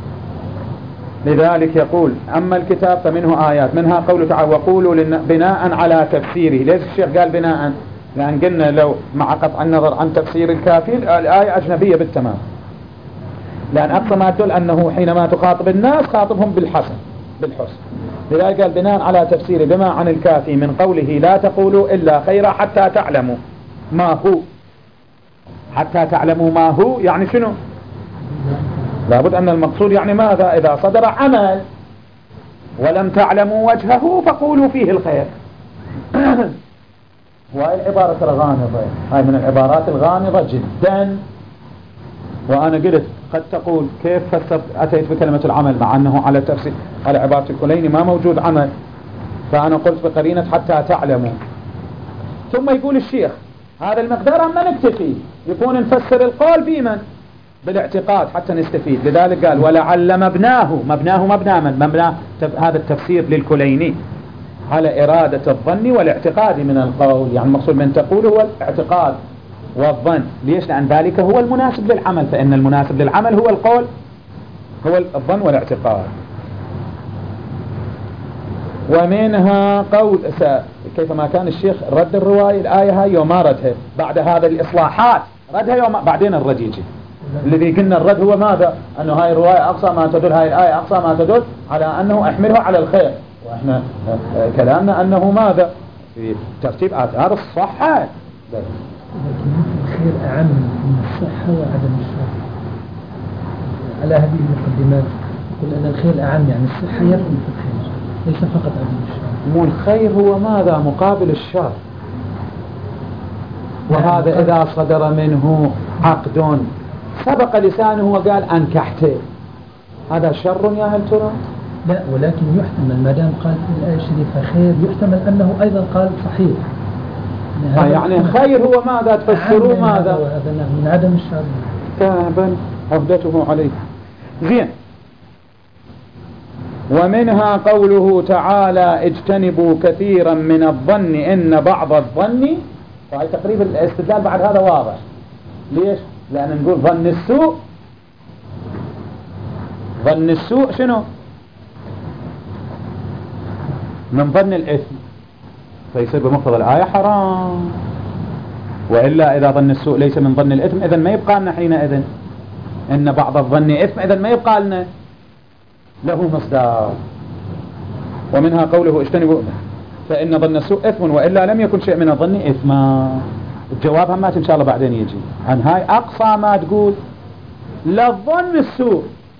لذلك يقول أما الكتاب فمنه آيات منها قوله تعالى وقولوا بناء على تفسيره. ليش الشيخ قال بناء؟ لأن قلنا لو مع قطع النظر عن تفسير الكافي الآية أجنبية بالتمام، لأن أقصى ما تدل أنه حينما تخاطب الناس خاطبهم بالحسن بالحسن. لذلك قال بناء على تفسيره بما عن الكافي من قوله لا تقولوا إلا خيرا حتى تعلموا ما هو، حتى تعلموا ما هو يعني شنو؟ لابد أن المقصود يعني ماذا؟ إذا صدر عمل ولم تعلموا وجهه فقولوا فيه الخير. وهي العبارة الغامضة، هاي من العبارات الغامضة جدا. وأنا قلت قد تقول كيف فسرت أتيت بكلمة العمل مع أنه على تفسير على عبارة الكليني ما موجود عمل، فأنا قلت بقرينة حتى تعلموا. ثم يقول الشيخ هذا المقدار أما نكتفي يكون نفسر القول بمن؟ بالاعتقاد حتى نستفيد. لذلك قال ولعل مبناه مبناه مبنى من مبنى هذا التفسير للكليني على إرادة الظن والاعتقاد من القول، يعني المقصود من تقول هو الاعتقاد والظن. ليش؟ لأن ذلك هو المناسب للعمل، فإن المناسب للعمل هو القول هو الظن والاعتقاد. ومنها قول كيفما كان الشيخ رد الرواية الآية هاي يوم ردها بعد هذا الإصلاحات، ردها يوم بعدين الرد يجي. الذي قلنا الرد هو ماذا؟ أنه هاي الرواية أقصى ما تدل، هاي الآية أقصى ما تدل على أنه احمله على الخير، وإحنا كلامنا أنه ماذا؟ في ترتيب آثار الصحة. لكن الخير أعم من الصحة وعدم الشر. على هذه المقدمات يقول أن الخير أعم، يعني الصحة يدخل في الخير ليس فقط عدم الشر. مو الخير هو ماذا؟ مقابل الشر. وهذا إذا صدر منه عقد سبق لسانه وقال أنكحته، هذا شر يا هل ترى؟ لا، ولكن يحتمل ما دام قال في الآية الشريفة خير يحتمل أنه أيضا قال صحيح. آه يعني خير هو ماذا تفسروا ماذا؟ هذا من عدم الشر. تابا عهدته عليه. زين. ومنها قوله تعالى اجتنبوا كثيرا من الظن إن بعض الظن وهي تقريبا الاستدلال بعد هذا واضح. ليش؟ لأن نقول ظن السوء، ظن السوء شنو؟ من ظن الإثم، فيصير بمقتضى الآية حرام. وإلا إذا ظن السوء ليس من ظن الإثم إذن ما يبقى لنا حينئذ إن بعض الظن إثم، إذن ما يبقى لنا له مصدر. ومنها قوله اجتنبوا فإن ظن السوء إثم وإلا لم يكن شيء من الظن إثما. الجواب هم إن شاء الله بعدين يجي عن هاي أقصى ما تقول لا ظن السوء،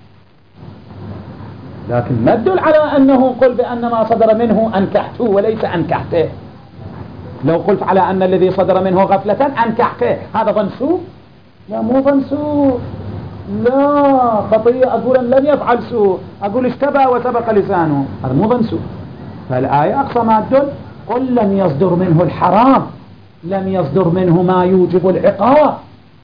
لكن ما تدل على أنه قل بأن ما صدر منه أنكحته وليس أنكحته. لو قلت على أن الذي صدر منه غفلة أنكحته هذا ظن سوء؟ لا مو ظن سوء، لا خطيئة أقول لم يفعل سوء، أقول اشتبه وسبق لسانه، هذا مو ظن سوء. فالآية أقصى ما تدل قل لم يصدر منه الحرام، لم يصدر منه ما يوجب العقاب.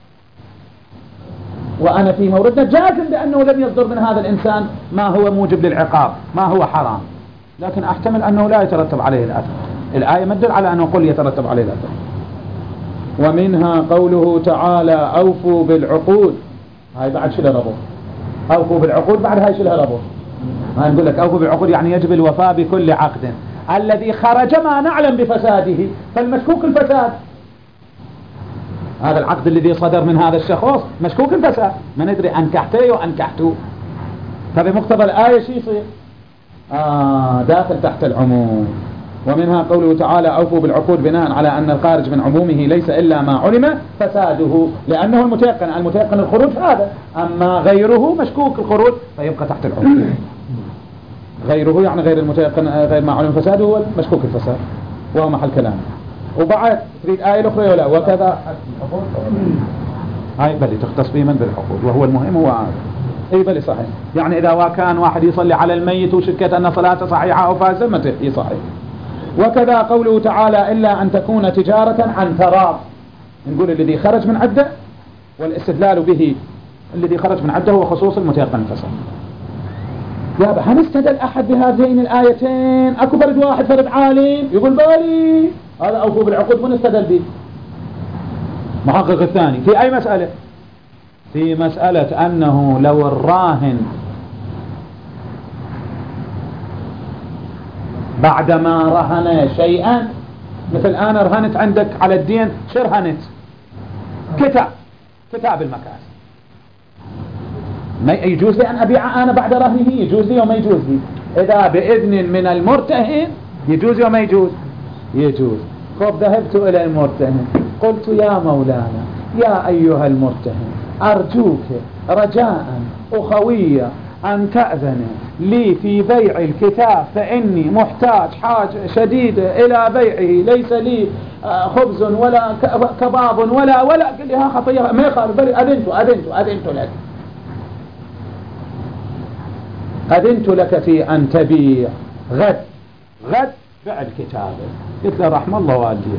وأنا في موردنا جازم بأنه لم يصدر من هذا الإنسان ما هو موجب للعقاب، ما هو حرام، لكن أحتمل أنه لا يترتب عليه الأثم. الآية ما تدل على أنه قل يترتب عليه الأثم. ومنها قوله تعالى أوفوا بالعقود، هاي بعد شلها ربط. أوفوا بالعقود بعد هاي شلها ربط. هاي نقول لك أوفوا بالعقود يعني يجب الوفاء بكل عقد الذي خرج ما نعلم بفساده، فالمشكوك الفساد هذا العقد الذي صدر من هذا الشخص مشكوك الفساد، ما ندري أنكحته وأنكحته، فبمقتضى الآية شو يصير؟ آه داخل تحت العموم. ومنها قوله تعالى أوفوا بالعقود بناء على أن الخارج من عمومه ليس إلا ما علم فساده، لأنه المتيقن، المتيقن الخروج هذا، أما غيره مشكوك الخروج فيبقى تحت العموم. غيره يعني غير المتيقن، غير ما علم فساده هو مشكوك الفساد، وهو محل كلام. وبعد تريد آية أخرى ولا وكذا هاي بلي تختص بمن بالعقود، وهو المهم هو هذا. اي بلي صحيح، يعني إذا كان واحد يصلي على الميت وشكت أن صلاته صحيحة أو فاسدة ما تحكي صحيح. وكذا قوله تعالى إلا أن تكون تجارة عن تراض، نقول الذي خرج من عدة والاستدلال به الذي خرج من عدة هو خصوص المتيقن الفساد. يا هل استدل أحد بهذين الآيتين؟ أكو فرد واحد فرد عالم يقول بالي هذا أوفوا بالعقود من استدل به؟ محقق الثاني في أي مسألة؟ في مسألة أنه لو الراهن بعدما رهن شيئا، مثل أنا رهنت عندك على الدين، شو رهنت؟ كتاب، كتاب المكاسب، ما يجوز لي أن أبيع أنا بعد رهنه؟ يجوز لي وما يجوز لي؟ إذا بإذن من المرتهن يجوز وما يجوز؟ يجوز. خب ذهبت إلى المرتهن قلت يا مولانا يا أيها المرتهن أرجوك رجاء أخوية أن تأذن لي في بيع الكتاب فإني محتاج حاجة شديدة إلى بيعه، ليس لي خبز ولا كباب ولا ولا قل لي ها خطية ما يخالف بل أذنت أذنت أذنت لك أذنت لك في أن تبيع غد غد بع الكتاب. قلت له رحم الله والدي،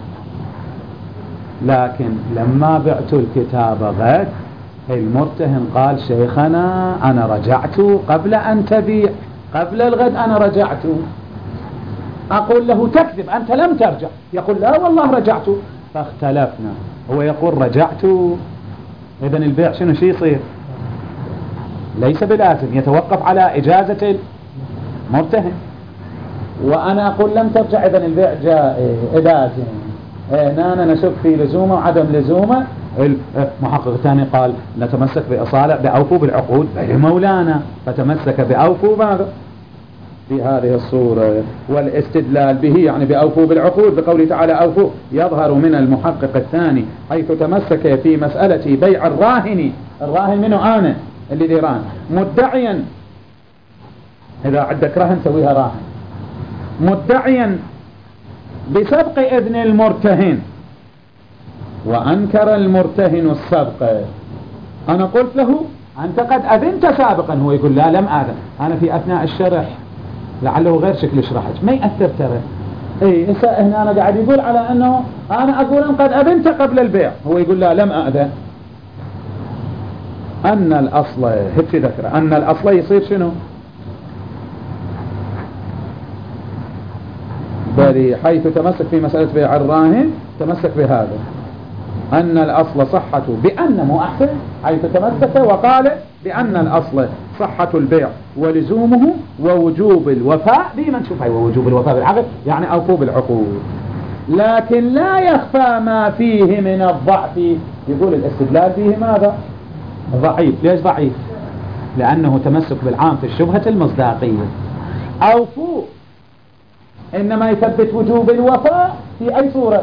لكن لما بعت الكتاب غد المرتهن قال شيخنا أنا رجعت قبل أن تبيع، قبل الغد أنا رجعت. أقول له تكذب أنت لم ترجع، يقول لا والله رجعت، فاختلفنا. هو يقول رجعت، إذن البيع شنو شي يصير؟ ليس بلازم، يتوقف على إجازة المرتهن. وأنا أقول لم ترجع إذن البيع جائز لازم. هنا نشك في لزومه وعدم لزومه. المحقق الثاني قال نتمسك بأصالة بأوفوا بالعقود مولانا، فتمسك بأوفوا ماذا في هذه الصورة. والاستدلال به يعني بأوفوا بالعقود بقوله تعالى أوفوا يظهر من المحقق الثاني حيث تمسك في مسألة بيع الراهن. الراهن منه أنا اللي راهن مدعيا، إذا عندك رهن سويها راهن، مدعيا بسبق إذن المرتهن وأنكر المرتهن السبق. أنا قلت له أنت قد أذنت سابقا، هو يقول لا لم أذن، أنا في أثناء الشرح لعله غير شكل شرحت ما يأثر ترى. إيه هنا أنا قاعد يقول على أنه أنا أقول أن قد أذنت قبل البيع، هو يقول لا لم أذن. أن الأصل هبت ذكر أن الأصل يصير شنو؟ بل حيث تمسك في مسألة بيع الراهن تمسك بهذا أن الأصل صحة بأن مو أحسن، حيث تمسك وقال بأن الأصل صحة البيع ولزومه ووجوب الوفاء بمن شوف هاي ووجوب الوفاء بالعقد يعني أوفوا بالعقود، لكن لا يخفى ما فيه من الضعف. يقول الاستدلال فيه ماذا؟ ضعيف. ليش ضعيف؟ لأنه تمسك بالعام في الشبهة المصداقية. أوفوا إنما يثبت وجوب الوفاء في أي صورة؟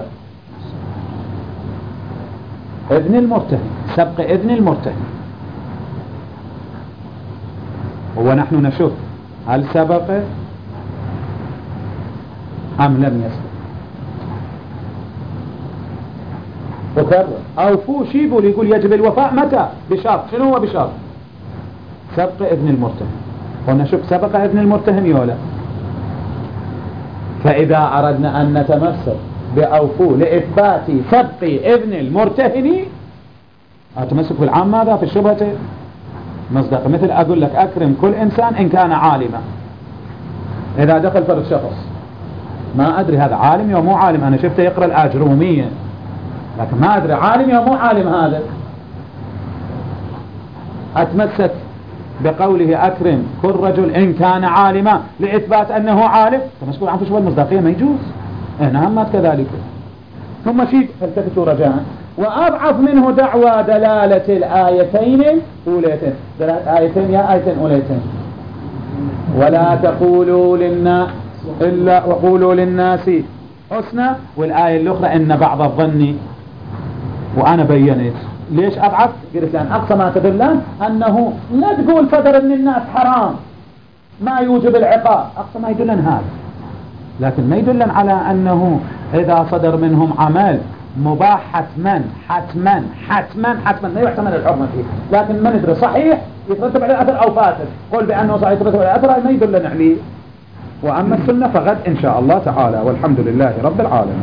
إذن المرتهن، سبق إذن المرتهن. ونحن نشوف هل سبق أم لم يسبق. وكرر أوفوا شي يقول يقول يجب الوفاء متى؟ بشرط. شنو هو بشرط؟ سبق إذن المرتهن. ونشوف سبق إذن المرتهن يولا. فإذا أردنا أن نتمسك بأوفوا لإثبات سبق إذن المرتهن أتمسك بالعام ماذا؟ في الشبهة مصداق. مثل أقول لك أكرم كل إنسان إن كان عالما. إذا دخل فرد شخص ما أدري هذا عالم أو مو عالم، أنا شفته يقرأ الآجرومية لكن ما أدري عالم أو مو عالم، هذا أتمسك بقوله أكرم كل رجل إن كان عالما لإثبات أنه عالم. تمسكوا عن شبهة المصداقية ما يجوز. نعم كذلك. ثم شيء فالتفتوا رجاء وأضعف منه دعوى دلالة الآيتين أوليتين. دلالة آيتين يا آيتين أوليتين. ولا تقولوا للناس إلا وقولوا للناس حسنا، والآية الأخرى إن بعض الظن. وأنا بينت ليش أضعف؟ قلت لأن أقصى ما تدلان أنه لا تقول صدر من الناس حرام ما يوجب العقاب، أقصى ما يدلن هذا، لكن ما يدلن على أنه إذا صدر منهم عمل مباح حتما حتما حتما حتما لا يحتمل الحكم فيه، لكن ما ندري صحيح يترتب عليه أثر أو فاسد. قل بأنه صحيح يترتب عليه أثر ما يدلن عليه. وأما السنة فغد إن شاء الله تعالى، والحمد لله رب العالمين.